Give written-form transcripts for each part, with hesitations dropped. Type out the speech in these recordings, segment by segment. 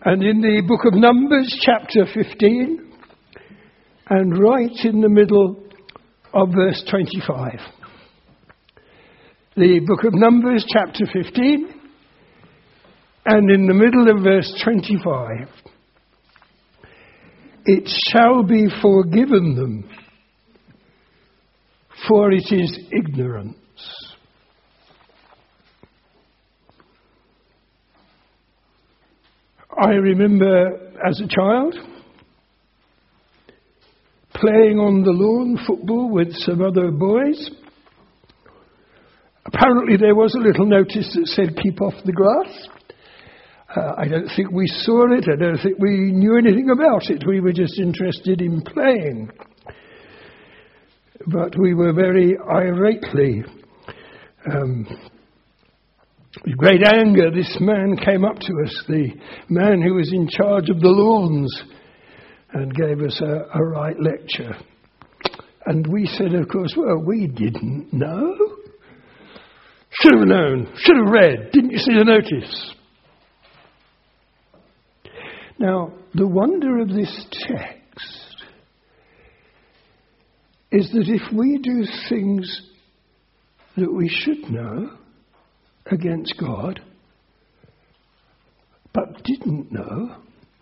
And in the book of Numbers, chapter 15, and right in the middle of verse 25. The book of Numbers, chapter 15, and in the middle of verse 25. It shall be forgiven them, for it is ignorance. I remember as a child playing on the lawn football with some other boys. Apparently there was a little notice that said keep off the grass. I don't think we saw it. I don't think we knew anything about it. We were just interested in playing. But we were very irately, with great anger, this man came up to us, the man who was in charge of the lawns, and gave us a right lecture. And we said, of course, well, we didn't know. Should have known, should have read. Didn't you see the notice? Now, the wonder of this text is that if we do things that we should know against God, but didn't know,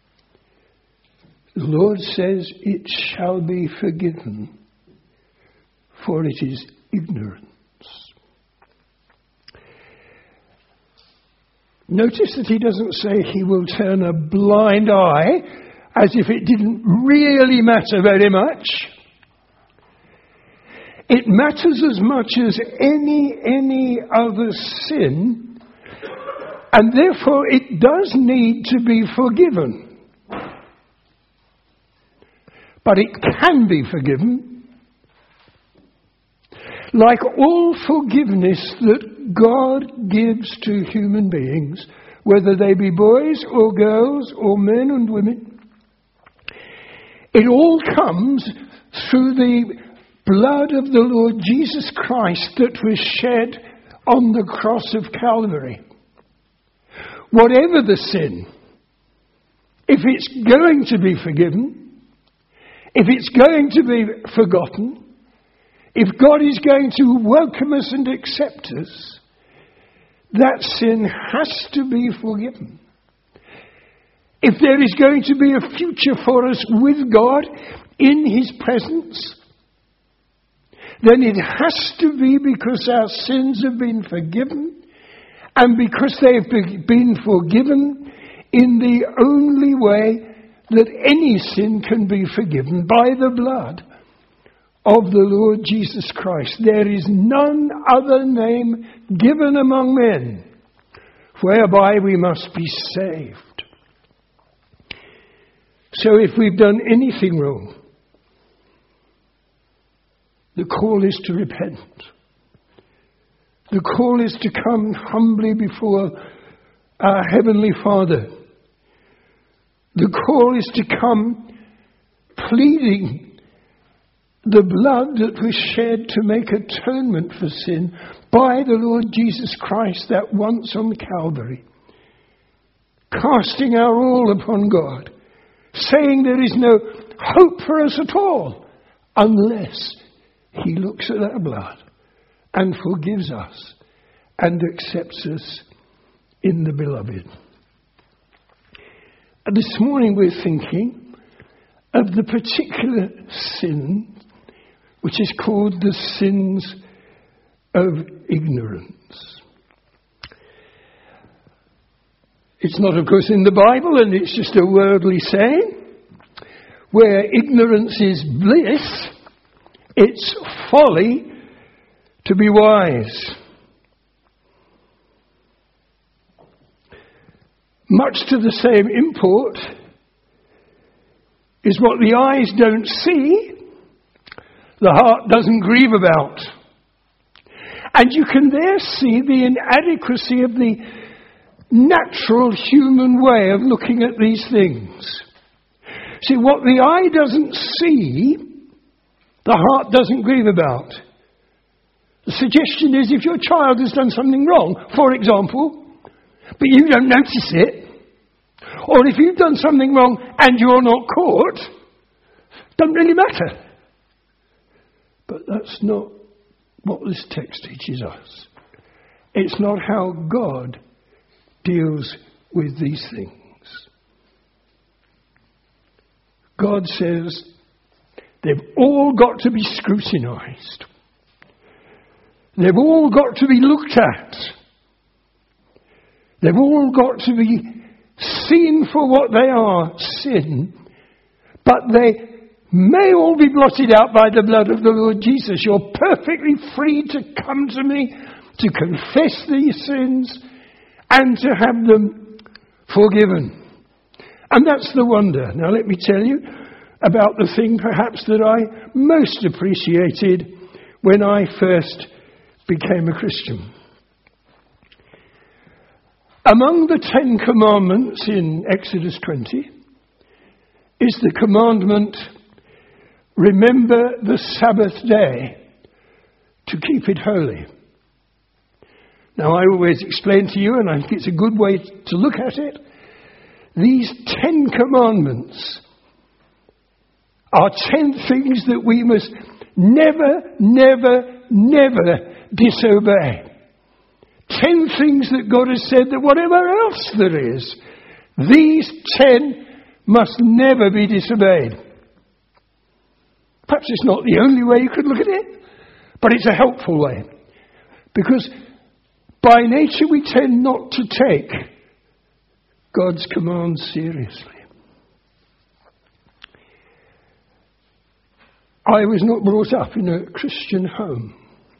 the Lord says it shall be forgiven, for it is ignorance. Notice that he doesn't say he will turn a blind eye as if it didn't really matter very much. It matters as much as any other sin, and therefore it does need to be forgiven. But it can be forgiven. Like all forgiveness that God gives to human beings, whether they be boys or girls or men and women, it all comes through the blood of the Lord Jesus Christ that was shed on the cross of Calvary. Whatever the sin, if it's going to be forgiven, if it's going to be forgotten, if God is going to welcome us and accept us, that sin has to be forgiven. If there is going to be a future for us with God in His presence, then it has to be because our sins have been forgiven, and because they have been forgiven in the only way that any sin can be forgiven, by the blood of the Lord Jesus Christ. There is none other name given among men whereby we must be saved. So if we've done anything wrong, the call is to repent. The call is to come humbly before our Heavenly Father. The call is to come pleading the blood that was shed to make atonement for sin by the Lord Jesus Christ that once on Calvary. Casting our all upon God, saying there is no hope for us at all unless He looks at our blood and forgives us and accepts us in the Beloved. And this morning we're thinking of the particular sin which is called the sins of ignorance. It's not, of course, in the Bible, and it's just a worldly saying. Where ignorance is bliss, it's folly to be wise. Much to the same import is what the eyes don't see, the heart doesn't grieve about. And you can there see the inadequacy of the natural human way of looking at these things. See, what the eye doesn't see, the heart doesn't grieve about. The suggestion is if your child has done something wrong, for example, but you don't notice it, Or if you've done something wrong and you're not caught, doesn't really matter. But that's not what this text teaches us. It's not how God deals with these things. God says they've all got to be scrutinized. They've all got to be looked at. They've all got to be seen for what they are, sin. But they may all be blotted out by the blood of the Lord Jesus. You're perfectly free to come to me, to confess these sins, and to have them forgiven. And that's the wonder. Now let me tell you about the thing perhaps that I most appreciated when I first became a Christian. Among the 10 commandments in Exodus 20 is the commandment, remember the Sabbath day to keep it holy. Now I always explain to you, and I think it's a good way to look at it, these 10 commandments are 10 things that we must never, never, never disobey. 10 things that God has said that whatever else there is, these 10 must never be disobeyed. Perhaps it's not the only way you could look at it, but it's a helpful way. Because by nature we tend not to take God's commands seriously. I was not brought up in a Christian home.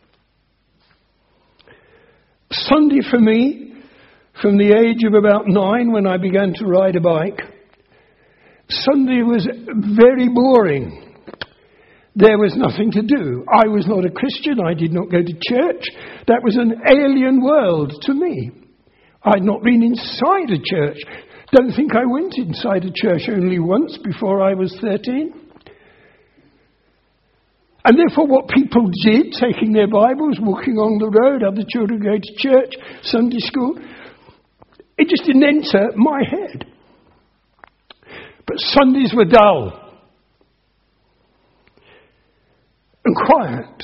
Sunday for me, from the age of about 9 when I began to ride a bike, Sunday was very boring. There was nothing to do. I was not a Christian. I did not go to church. That was an alien world to me. I'd not been inside a church. Don't think I went inside a church only once before I was 13. And therefore what people did, taking their Bibles, walking along the road, other children going to church, Sunday school, it just didn't enter my head. But Sundays were dull and quiet.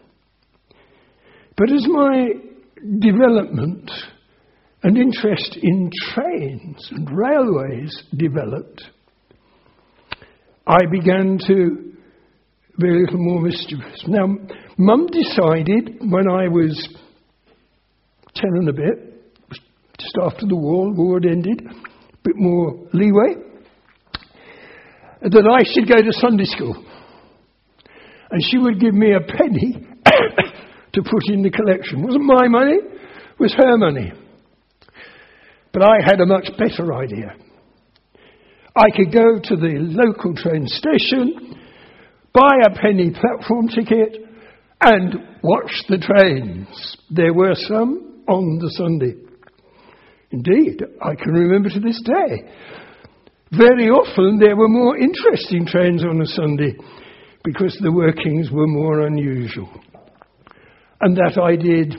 But as my development and interest in trains and railways developed, I began to be a little more mischievous. Now, Mum decided when I was 10 and a bit, just after the war had ended, a bit more leeway, that I should go to Sunday school. And she would give me a penny to put in the collection. It wasn't my money, it was her money. But I had a much better idea. I could go to the local train station, buy a penny platform ticket, and watch the trains. There were some on the Sunday. Indeed, I can remember to this day. Very often there were more interesting trains on a Sunday because the workings were more unusual. And that I did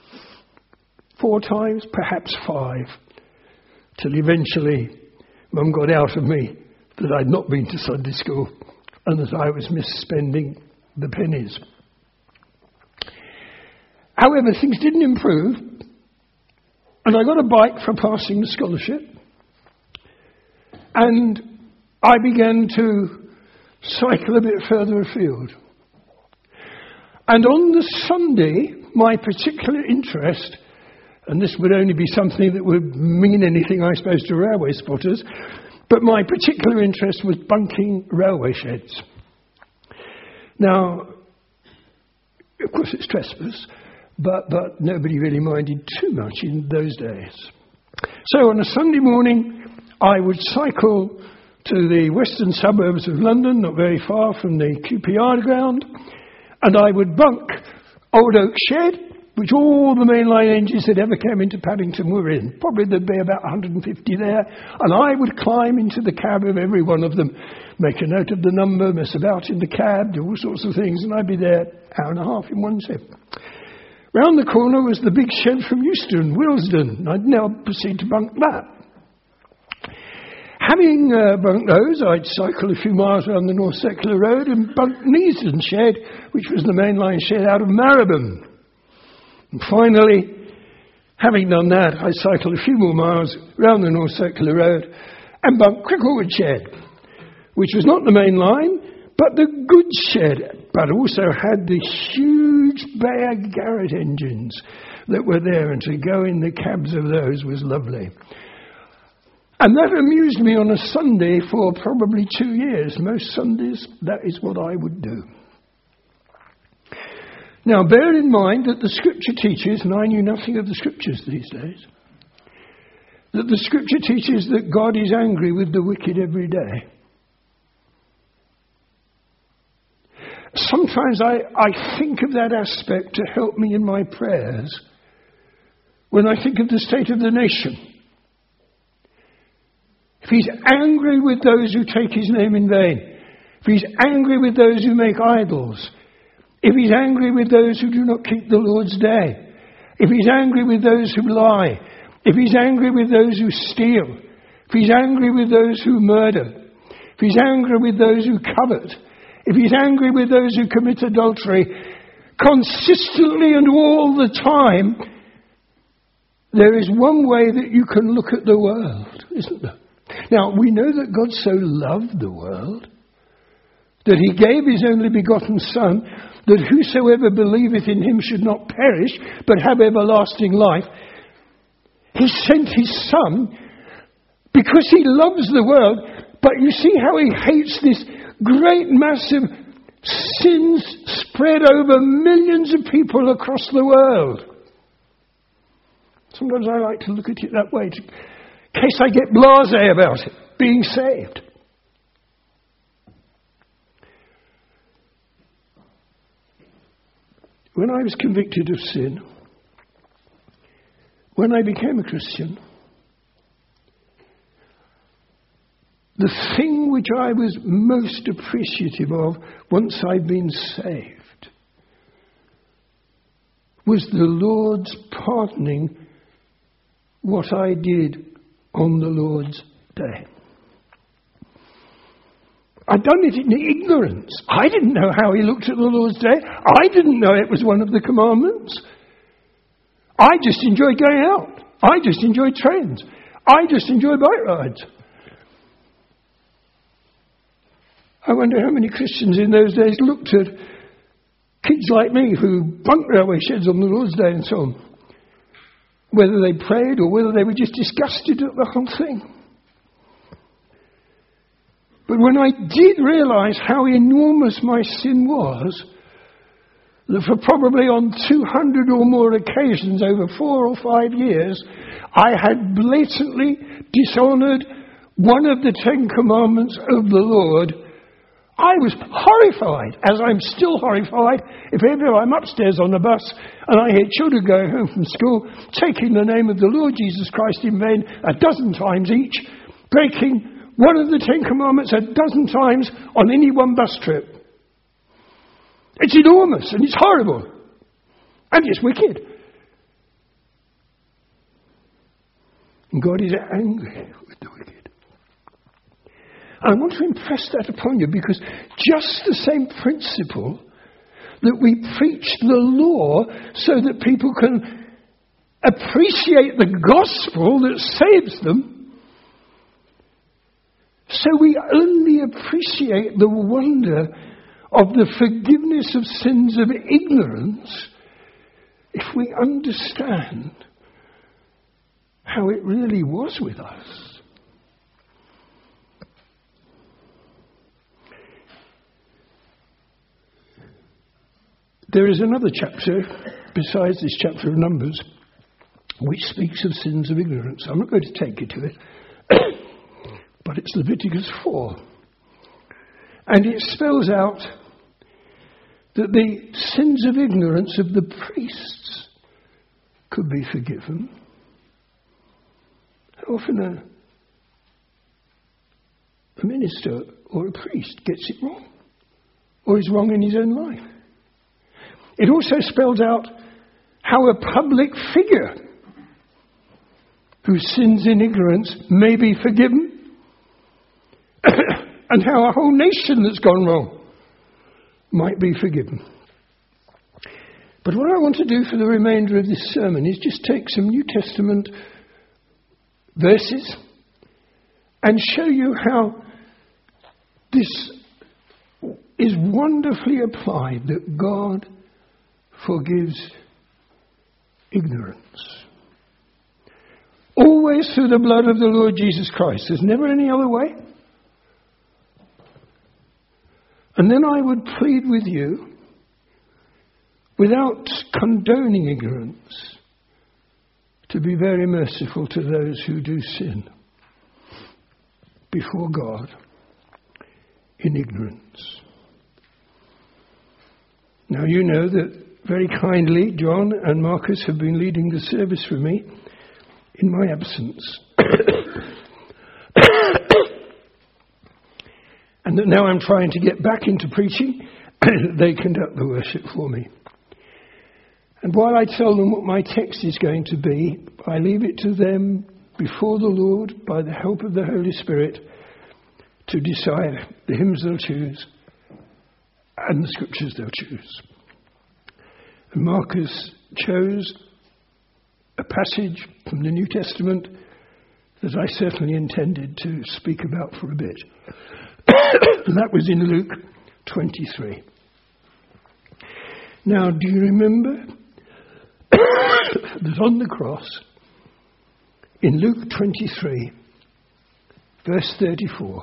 4 times, perhaps 5, till eventually Mum got out of me that I'd not been to Sunday school and that I was misspending the pennies. However, things didn't improve, and I got a bike for passing the scholarship, and I began to cycle a bit further afield. And on the Sunday, my particular interest, and this would only be something that would mean anything, I suppose, to railway spotters, but my particular interest was bunking railway sheds. Now, of course it's trespass, but nobody really minded too much in those days. So on a Sunday morning, I would cycle to the western suburbs of London, not very far from the QPR ground, and I would bunk Old Oak Shed, which all the mainline engines that ever came into Paddington were in. Probably there'd be about 150 there. And I would climb into the cab of every one of them, make a note of the number, mess about in the cab, do all sorts of things, and I'd be there an hour and a half in one trip. Round the corner was the big shed from Euston, Willesden. I'd now proceed to bunk that. Having bunked those, I'd cycle a few miles around the North Secular Road and bunk Neasden Shed, which was the mainline shed out of Marylebone. And finally, having done that, I cycled a few more miles around the North Secular Road and bunked Cricklewood Shed, which was not the main line, but the goods shed, but also had the huge Bayer Garrett engines that were there, and to go in the cabs of those was lovely. And that amused me on a Sunday for probably 2 years. Most Sundays, that is what I would do. Now, bear in mind that the Scripture teaches, and I knew nothing of the Scriptures these days, that the Scripture teaches that God is angry with the wicked every day. Sometimes I think of that aspect to help me in my prayers when I think of the state of the nation. If he's angry with those who take his name in vain, if he's angry with those who make idols, if he's angry with those who do not keep the Lord's day, if he's angry with those who lie, if he's angry with those who steal, if he's angry with those who murder, if he's angry with those who covet, if he's angry with those who commit adultery, consistently and all the time, there is one way that you can look at the world, isn't there? Now, we know that God so loved the world that he gave his only begotten Son, that whosoever believeth in him should not perish, but have everlasting life. He sent his Son because he loves the world, but you see how he hates this great massive sins spread over millions of people across the world. Sometimes I like to look at it that way, in case I get blasé about it, being saved. When I was convicted of sin, when I became a Christian, the thing which I was most appreciative of once I'd been saved was the Lord's pardoning what I did on the Lord's day. I'd done it in ignorance. I didn't know how he looked at the Lord's day. I didn't know it was one of the commandments. I just enjoyed going out. I just enjoyed trains. I just enjoyed bike rides. I wonder how many Christians in those days looked at kids like me who bunked railway sheds on the Lord's day and so on. Whether they prayed or whether they were just disgusted at the whole thing. But when I did realise how enormous my sin was, that for probably on 200 or more occasions over 4 or 5 years, I had blatantly dishonoured one of the 10 commandments of the Lord, I was horrified, as I'm still horrified, if ever I'm upstairs on the bus and I hear children going home from school, taking the name of the Lord Jesus Christ in vain 12 times each, breaking one of the 10 commandments 12 times on any one bus trip. It's enormous and it's horrible. And it's wicked. And God is angry with the wicked. I want to impress that upon you because just the same principle that we preach the law so that people can appreciate the gospel that saves them, so we only appreciate the wonder of the forgiveness of sins of ignorance if we understand how it really was with us. There is another chapter, besides this chapter of Numbers, which speaks of sins of ignorance. I'm not going to take you to it, but it's Leviticus 4. And it spells out that the sins of ignorance of the priests could be forgiven. How often a minister or a priest gets it wrong, or is wrong in his own life. It also spells out how a public figure who sins in ignorance may be forgiven, and how a whole nation that's gone wrong might be forgiven. But what I want to do for the remainder of this sermon is just take some New Testament verses and show you how this is wonderfully applied, that God forgives ignorance. Always through the blood of the Lord Jesus Christ. There's never any other way. And then I would plead with you, without condoning ignorance, to be very merciful to those who do sin before God in ignorance. Now you know that very kindly John and Marcus have been leading the service for me in my absence. And that now I'm trying to get back into preaching, they conduct the worship for me. And while I tell them what my text is going to be, I leave it to them before the Lord, by the help of the Holy Spirit, to decide the hymns they'll choose and the scriptures they'll choose. And Marcus chose a passage from the New Testament that I certainly intended to speak about for a bit. And that was in Luke 23. Now, do you remember that on the cross, in Luke 23, verse 34,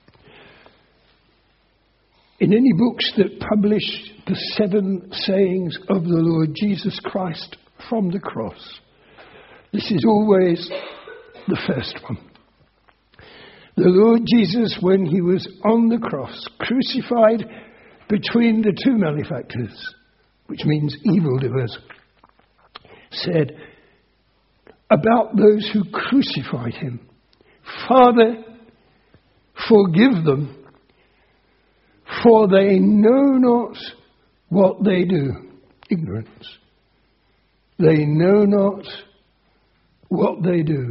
in any books that publish the 7 sayings of the Lord Jesus Christ from the cross, this is always the first one. The Lord Jesus, when he was on the cross, crucified between the 2 malefactors, which means evildoers, said about those who crucified him, "Father, forgive them, for they know not what they do." Ignorance. They know not what they do.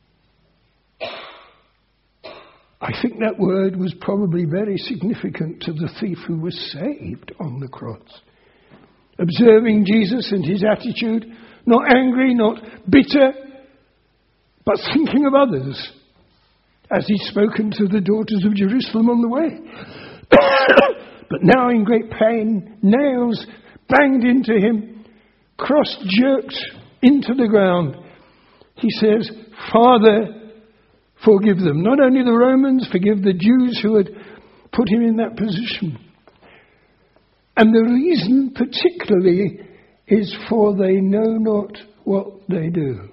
I think that word was probably very significant to the thief who was saved on the cross. Observing Jesus and his attitude, not angry, not bitter, but thinking of others, as he'd spoken to the daughters of Jerusalem on the way. But now in great pain, nails banged into him, cross jerked into the ground, he says, "Father, forgive them." Not only the Romans, forgive the Jews who had put him in that position. And the reason particularly is for they know not what they do.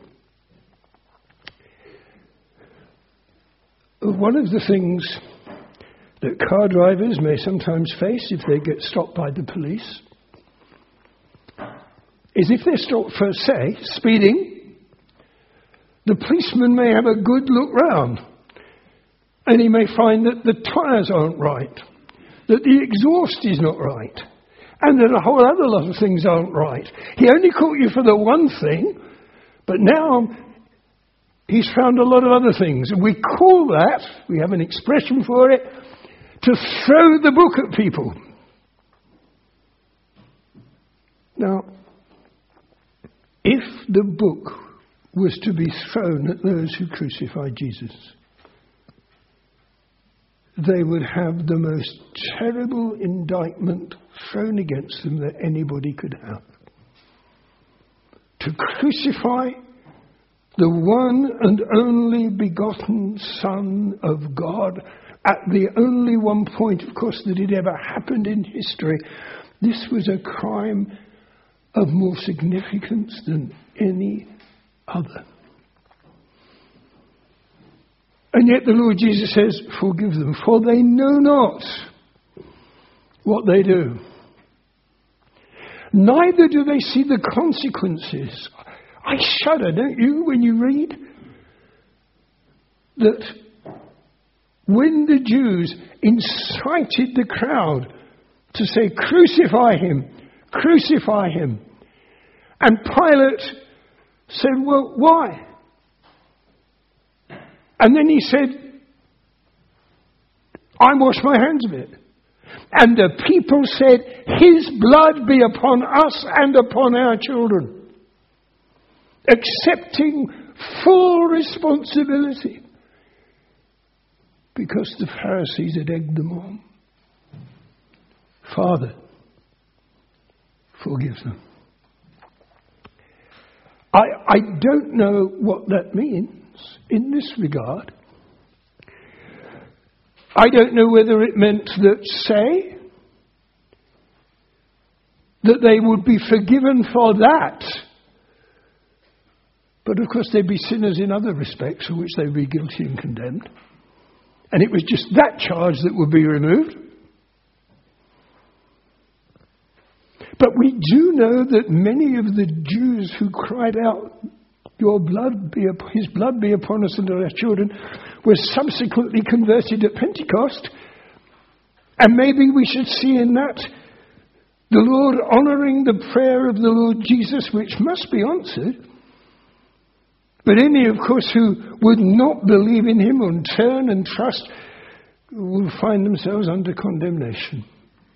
One of the things that car drivers may sometimes face if they get stopped by the police is if they're stopped for, say, speeding, the policeman may have a good look round and he may find that the tyres aren't right, that the exhaust is not right, and that a whole other lot of things aren't right. He only caught you for the one thing, but now he's found a lot of other things. And we call that, we have an expression for it, to throw the book at people. Now, if the book was to be thrown at those who crucified Jesus, they would have the most terrible indictment thrown against them that anybody could have. To crucify the one and only begotten Son of God at the only one point, of course, that it ever happened in history, this was a crime of more significance than any other. And yet the Lord Jesus says, "Forgive them, for they know not what they do. Neither do they see the consequences." I shudder, don't you, when you read that when the Jews incited the crowd to say, "Crucify him, crucify him," and Pilate said, "Well, why?" And then he said, I wash my hands of it. And the people said, his blood be upon us and upon our children. Accepting full responsibility. Because the Pharisees had egged them on. Father, forgive them. I don't know what that means in this regard. I don't know whether it meant that, say, that they would be forgiven for that. But of course they'd be sinners in other respects for which they'd be guilty and condemned. And it was just that charge that would be removed. But we do know that many of the Jews who cried out, his blood be upon us and our children, were subsequently converted at Pentecost. And maybe we should see in that the Lord honouring the prayer of the Lord Jesus, which must be answered. But any, of course, who would not believe in him and turn and trust will find themselves under condemnation.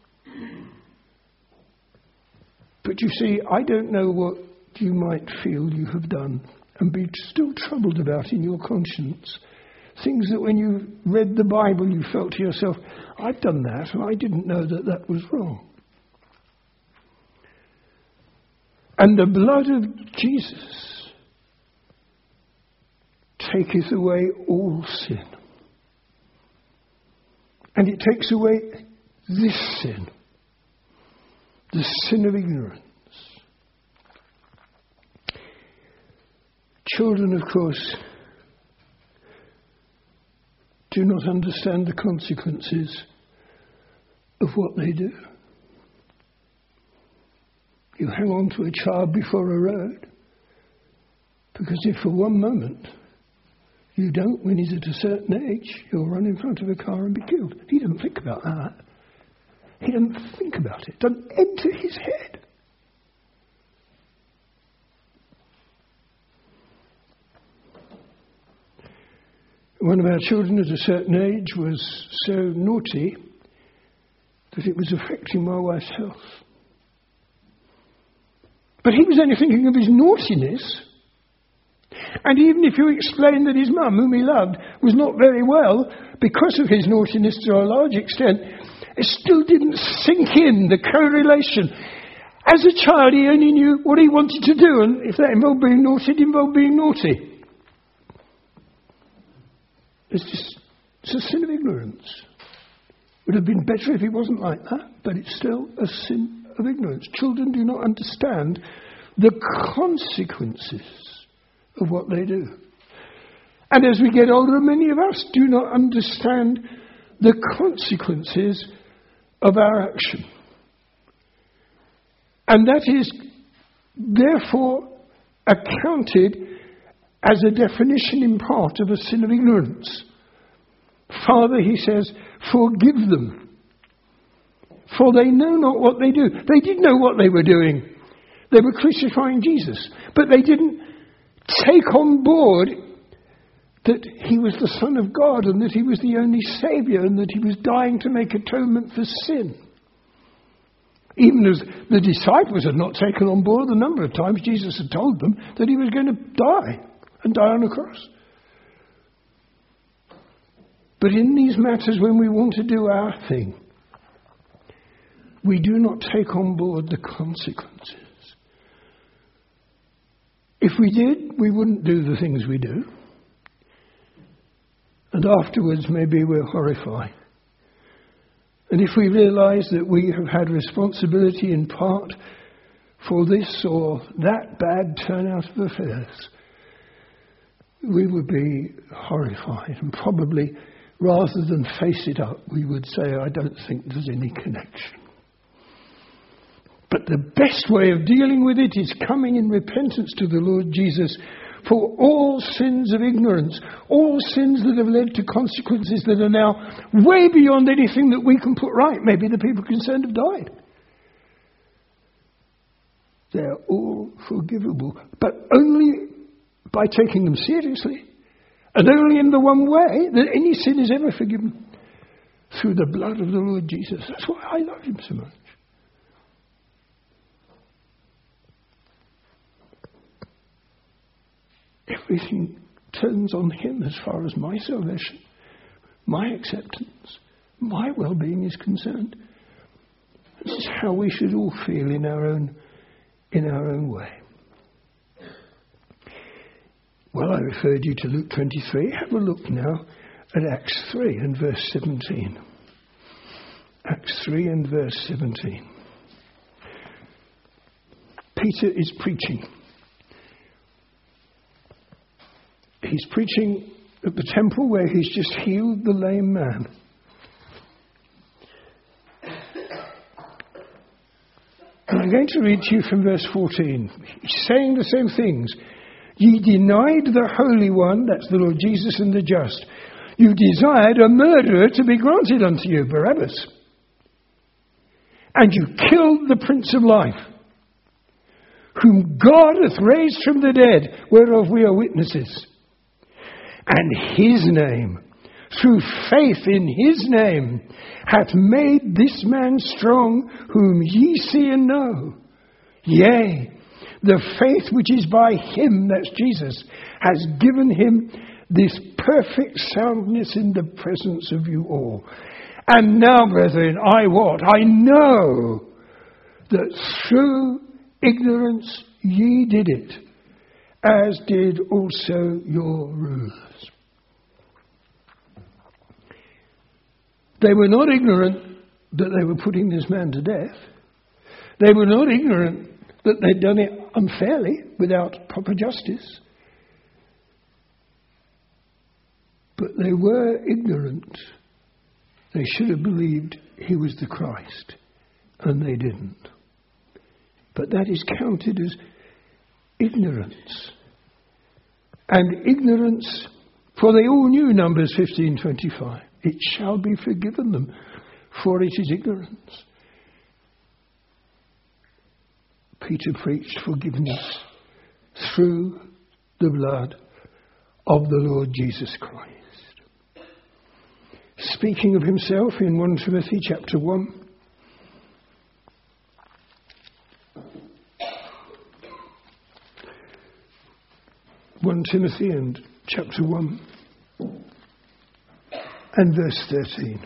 But you see, I don't know what you might feel you have done and be still troubled about in your conscience. Things that when you read the Bible you felt to yourself, I've done that and I didn't know that that was wrong. And the blood of Jesus taketh away all sin. And it takes away this sin. The sin of ignorance. Children, of course, do not understand the consequences of what they do. You hang on to a child before a road because if for one moment you don't, when he's at a certain age, he'll run in front of a car and be killed. He doesn't think about that. He doesn't think about it. It doesn't enter his head. One of our children at a certain age was so naughty that it was affecting my wife's health. But he was only thinking of his naughtiness. And even if you explained that his mum, whom he loved, was not very well because of his naughtiness to a large extent, it still didn't sink in, the correlation. As a child, he only knew what he wanted to do, and if that involved being naughty, it involved being naughty. It's a sin of ignorance. It would have been better if it wasn't like that, but it's still a sin of ignorance. Children do not understand the consequences of what they do. And as we get older, many of us do not understand the consequences of our action. And that is therefore accounted as a definition in part of a sin of ignorance. Father, he says, forgive them, for they know not what they do. They did know what they were doing. They were crucifying Jesus, but they didn't take on board that he was the Son of God and that he was the only Saviour and that he was dying to make atonement for sin. Even as the disciples had not taken on board the number of times Jesus had told them that he was going to die and die on a cross. But in these matters, when we want to do our thing, we do not take on board the consequences. If we did, we wouldn't do the things we do. And afterwards, maybe we're horrified. And if we realise that we have had responsibility in part for this or that bad turnout of affairs, we would be horrified. And probably, rather than face it up, we would say, I don't think there's any connection. But the best way of dealing with it is coming in repentance to the Lord Jesus for all sins of ignorance, all sins that have led to consequences that are now way beyond anything that we can put right. Maybe the people concerned have died. They're all forgivable, but only by taking them seriously, and only in the one way that any sin is ever forgiven, through the blood of the Lord Jesus. That's why I love him so much. Everything turns on him as far as my salvation, my acceptance, my well-being is concerned. This is how we should all feel in our own way. Well, I referred you to Luke 23. Have a look now at Acts 3 and verse 17. Acts 3 and verse 17. Peter is preaching. He's preaching at the temple where he's just healed the lame man. And I'm going to read to you from verse 14. He's saying the same things. Ye denied the Holy One, that's the Lord Jesus, and the just. You desired a murderer to be granted unto you, Barabbas. And you killed the Prince of Life, whom God hath raised from the dead, whereof we are witnesses. And his name, through faith in his name, hath made this man strong, whom ye see and know. Yea, the faith which is by him, that's Jesus, has given him this perfect soundness in the presence of you all. And now, brethren, I know that through ignorance ye did it, as did also your rulers. They were not ignorant that they were putting this man to death. They were not ignorant that they'd done it unfairly, without proper justice. But they were ignorant. They should have believed he was the Christ, and they didn't. But that is counted as ignorance. And ignorance, for they all knew Numbers 15:25. It shall be forgiven them, for it is ignorance. Peter preached forgiveness through the blood of the Lord Jesus Christ. Speaking of himself in 1 Timothy chapter 1. Timothy and chapter 1 and verse 13.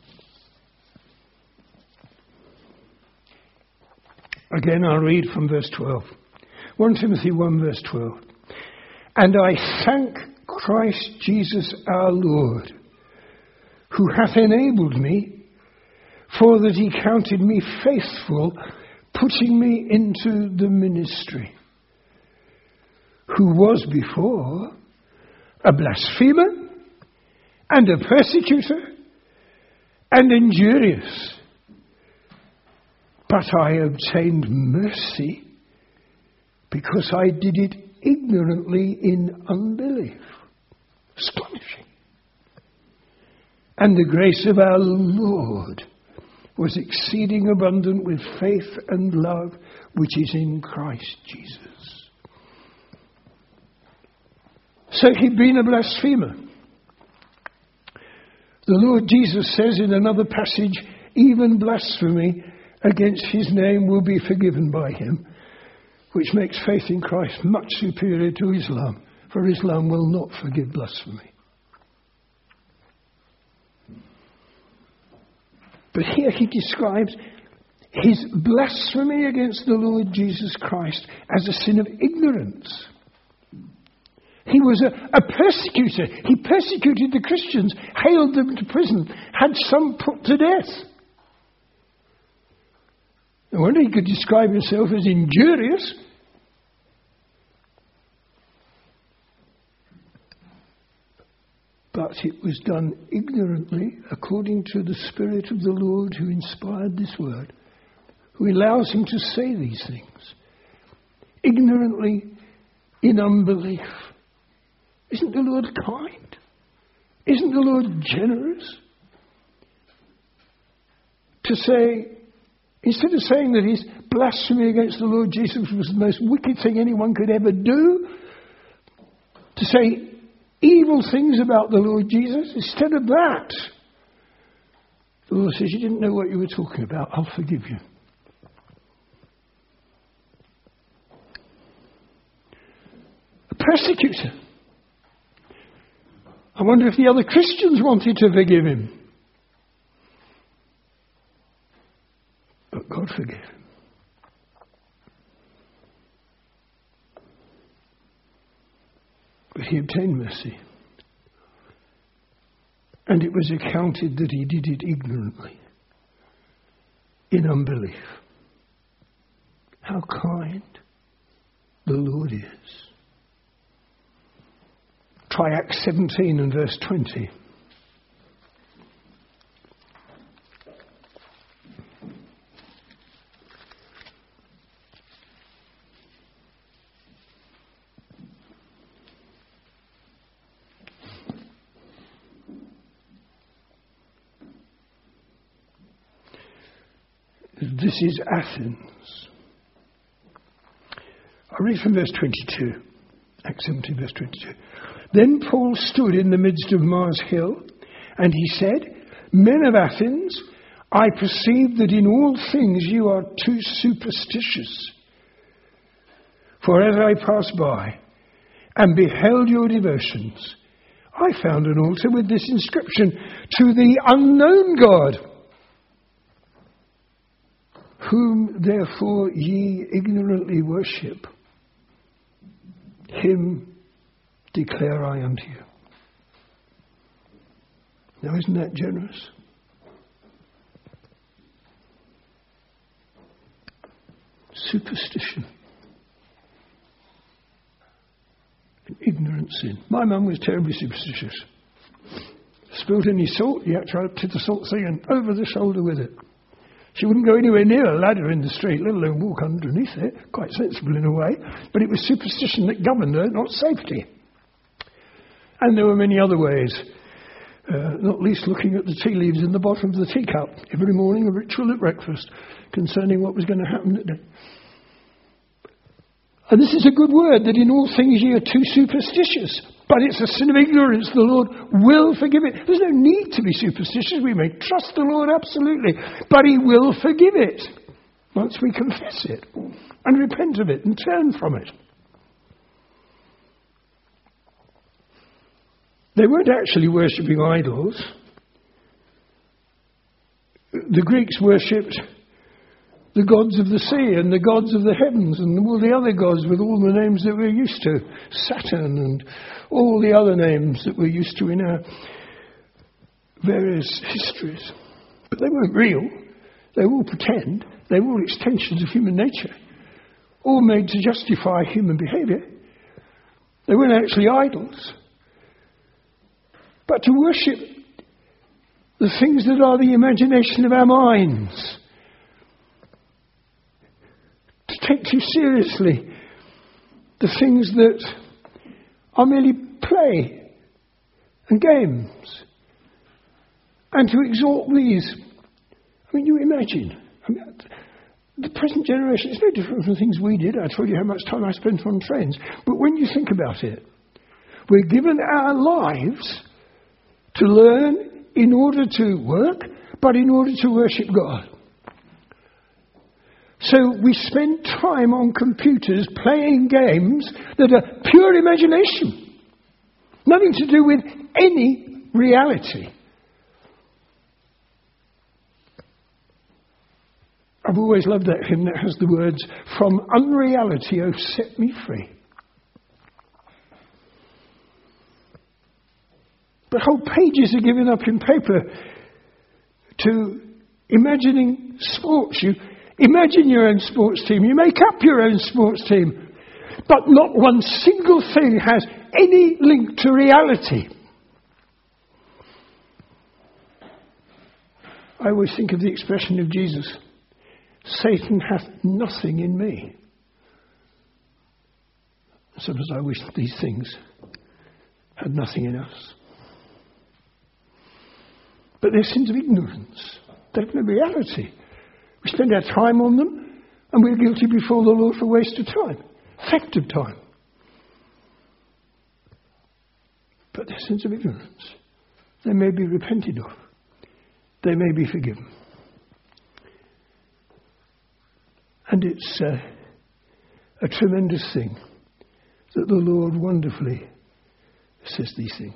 Again, I'll read from verse 12. 1 Timothy 1 verse 12. And I thank Christ Jesus our Lord, who hath enabled me, for that he counted me faithful, putting me into the ministry, who was before a blasphemer and a persecutor and injurious. But I obtained mercy because I did it ignorantly in unbelief. Astonishing. And the grace of our Lord was exceeding abundant with faith and love, which is in Christ Jesus. So he'd been a blasphemer. The Lord Jesus says in another passage, even blasphemy against his name will be forgiven by him, which makes faith in Christ much superior to Islam, for Islam will not forgive blasphemy. But here he describes his blasphemy against the Lord Jesus Christ as a sin of ignorance. He was a persecutor. He persecuted the Christians, haled them to prison, had some put to death. No wonder he could describe himself as injurious. But it was done ignorantly, according to the Spirit of the Lord who inspired this word, who allows him to say these things. Ignorantly, in unbelief. Isn't the Lord kind? Isn't the Lord generous? To say, instead of saying that his blasphemy against the Lord Jesus was the most wicked thing anyone could ever do, to say evil things about the Lord Jesus, instead of that, The Lord says, you didn't know what you were talking about. I'll forgive you. A persecutor. I wonder if the other Christians wanted to forgive him. But God forgave him. But he obtained mercy. And it was accounted that he did it ignorantly, in unbelief. How kind the Lord is. Try Acts 17 and verse 20. This is Athens. I read from verse 22. Acts 17, verse 22. Then Paul stood in the midst of Mars Hill, and he said, Men of Athens, I perceive that in all things you are too superstitious. For as I passed by and beheld your devotions, I found an altar with this inscription, To the unknown God, whom therefore ye ignorantly worship. Him declare I unto you. Now isn't that generous? Superstition. An ignorant sin. My mum was terribly superstitious. Spilled any salt, you had to up to the salt thing and over the shoulder with it. She wouldn't go anywhere near a ladder in the street, let alone walk underneath it. Quite sensible in a way. But it was superstition that governed her, not safety. And there were many other ways. Not least looking at the tea leaves in the bottom of the teacup. Every morning a ritual at breakfast concerning what was going to happen that day. And this is a good word, that in all things ye are too superstitious. But it's a sin of ignorance. The Lord will forgive it. There's no need to be superstitious. We may trust the Lord, absolutely. But he will forgive it once we confess it and repent of it and turn from it. They weren't actually worshipping idols. The Greeks worshipped the gods of the sea and the gods of the heavens and all the other gods with all the names that we're used to. Saturn and all the other names that we're used to in our various histories. But they weren't real. They were all pretend. They were all extensions of human nature. All made to justify human behaviour. They weren't actually idols. But to worship the things that are the imagination of our minds. To take too seriously the things that are merely play and games. And to exalt these. I mean, you imagine. The present generation is no different from the things we did. I told you how much time I spent on trains. But when you think about it, we're given our lives to learn in order to work, but in order to worship God. So we spend time on computers playing games that are pure imagination. Nothing to do with any reality. I've always loved that hymn that has the words, From unreality, oh set me free. But whole pages are given up in paper to imagining sports. You imagine your own sports team. You make up your own sports team. But not one single thing has any link to reality. I always think of the expression of Jesus, Satan hath nothing in me. Sometimes I wish these things had nothing in us. But they're sins of ignorance. They have no reality. We spend our time on them, and we're guilty before the Lord for waste of time, theft of time. But they're sins of ignorance. They may be repented of. they may be forgiven. And it's a tremendous thing that the Lord wonderfully says these things.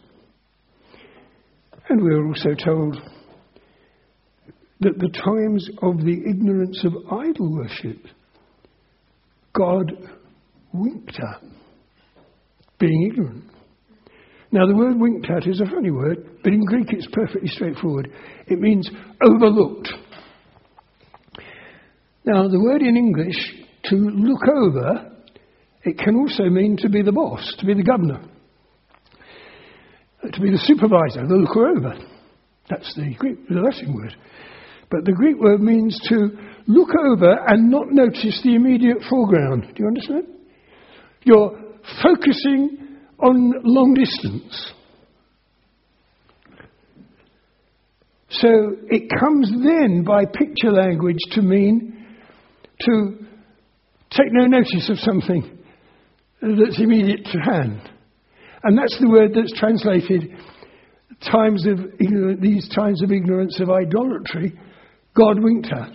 And we are also told that the times of the ignorance of idol worship, God winked at being ignorant. Now, the word winked at is a funny word, but in Greek it's perfectly straightforward. It means overlooked. Now, the word in English, to look over, it can also mean to be the boss, to be the governor, to be the supervisor, the looker over. That's the Latin word. But the Greek word means to look over and not notice the immediate foreground. Do you understand? You're focusing on long distance. So it comes then by picture language to mean to take no notice of something that's immediate to hand. And that's the word that's translated these times of ignorance of idolatry, God winked at.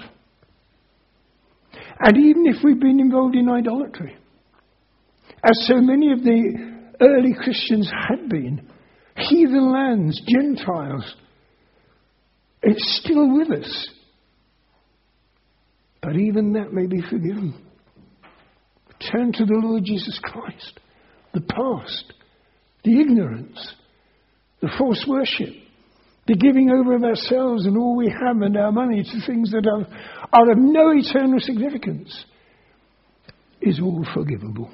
And even if we've been involved in idolatry, as so many of the early Christians had been, heathen lands, Gentiles, it's still with us. But even that may be forgiven. Turn to the Lord Jesus Christ. The past, the ignorance, the false worship, the giving over of ourselves and all we have and our money to things that are of no eternal significance is all forgivable.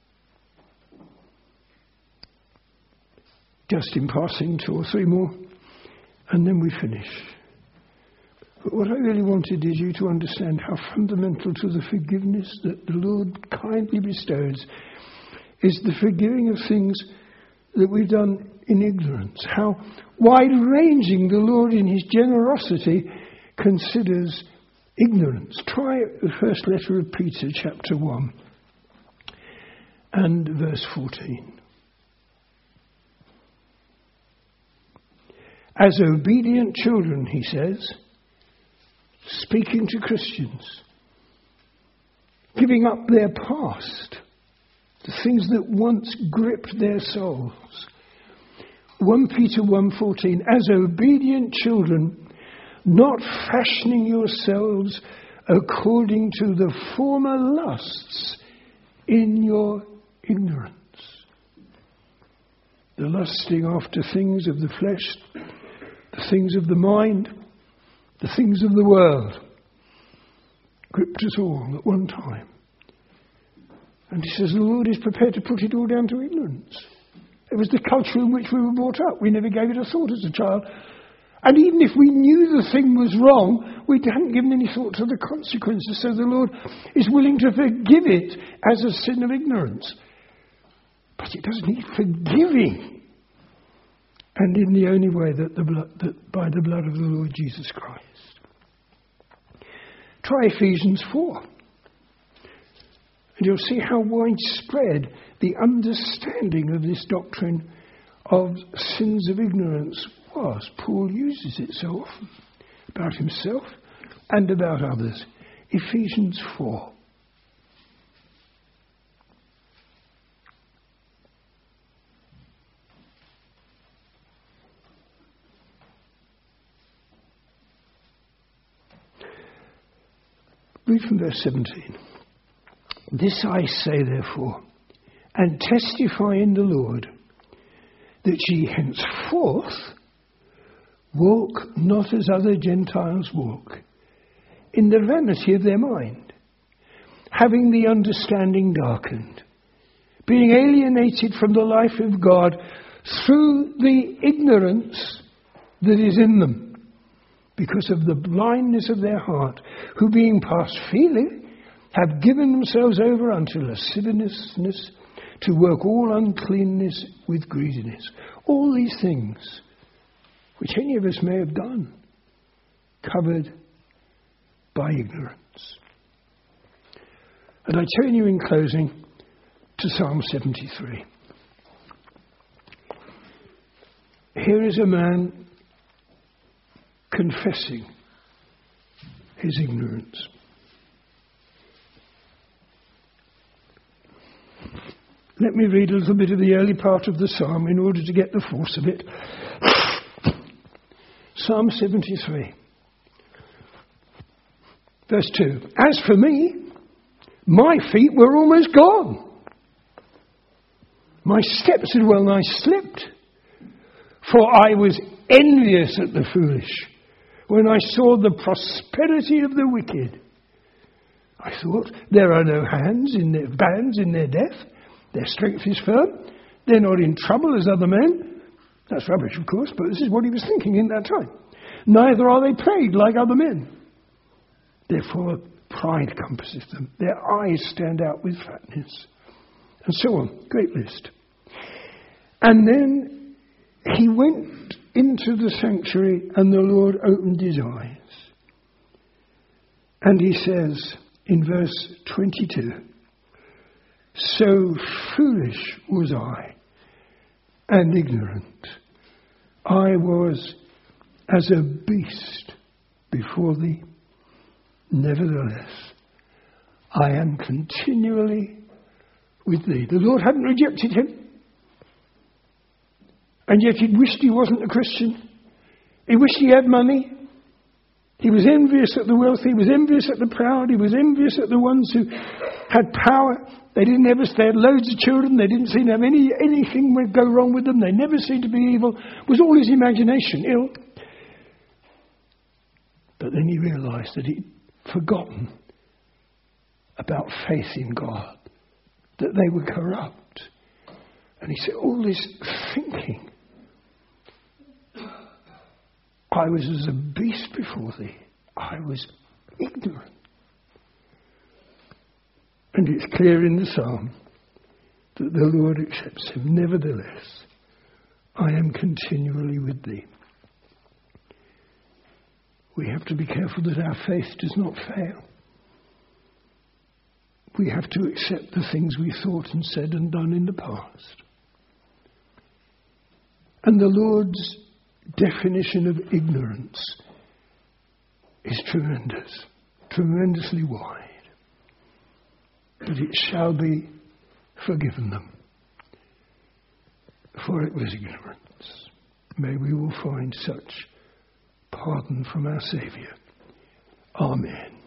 Just in passing, 2 or 3 more, and then we finish. But what I really wanted is you to understand how fundamental to the forgiveness that the Lord kindly bestows is the forgiving of things that we've done in ignorance. How wide-ranging the Lord in his generosity considers ignorance. Try the first letter of Peter, chapter 1 and verse 14. As obedient children, he says, speaking to Christians, giving up their past, the things that once gripped their souls. 1 Peter 1:14, as obedient children, not fashioning yourselves according to the former lusts in your ignorance. The lusting after things of the flesh, the things of the mind, the things of the world, gripped us all at one time. And he says the Lord is prepared to put it all down to ignorance. It was the culture in which we were brought up. We never gave it a thought as a child. And even if we knew the thing was wrong, we hadn't given any thought to the consequences. So the Lord is willing to forgive it as a sin of ignorance. But it does need forgiving. And in the only way that by the blood of the Lord Jesus Christ. Try Ephesians 4. And you'll see how widespread the understanding of this doctrine of sins of ignorance was. Paul uses it so often about himself and about others. Ephesians 4. Read from verse 17. This I say, therefore, and testify in the Lord, that ye henceforth walk not as other Gentiles walk, in the vanity of their mind, having the understanding darkened, being alienated from the life of God through the ignorance that is in them, because of the blindness of their heart, who being past feeling, have given themselves over unto lasciviousness, to work all uncleanness with greediness. All these things, which any of us may have done, covered by ignorance. And I turn you in closing to Psalm 73. Here is a man confessing his ignorance. Let me read a little bit of the early part of the psalm in order to get the force of it. Psalm 73, verse 2. As for me, my feet were almost gone. My steps had well nigh slipped. For I was envious at the foolish when I saw the prosperity of the wicked. I thought, there are no bands in their death. Their strength is firm. They're not in trouble as other men. That's rubbish, of course, but this is what he was thinking in that time. Neither are they plagued like other men. Therefore, pride compasses them. Their eyes stand out with fatness. And so on. Great list. And then he went into the sanctuary and the Lord opened his eyes. And he says in verse 22, so foolish was I and ignorant. I was as a beast before thee. Nevertheless, I am continually with thee. The Lord hadn't rejected him. And yet he wished he wasn't a Christian. He wished he had money. He was envious at the wealthy. He was envious at the proud. He was envious at the ones who had power. They had loads of children. They didn't seem to have anything would go wrong with them. They never seemed to be evil. It was all his imagination, ill. But then he realized that he'd forgotten about faith in God, that they were corrupt. And he said, all this thinking, I was as a beast before thee. I was ignorant. And it's clear in the psalm that the Lord accepts him. Nevertheless, I am continually with thee. We have to be careful that our faith does not fail. We have to accept the things we thought and said and done in the past. And the Lord's definition of ignorance is tremendous, tremendously wide. But it shall be forgiven them, for it was ignorance. May we all find such pardon from our Saviour. Amen.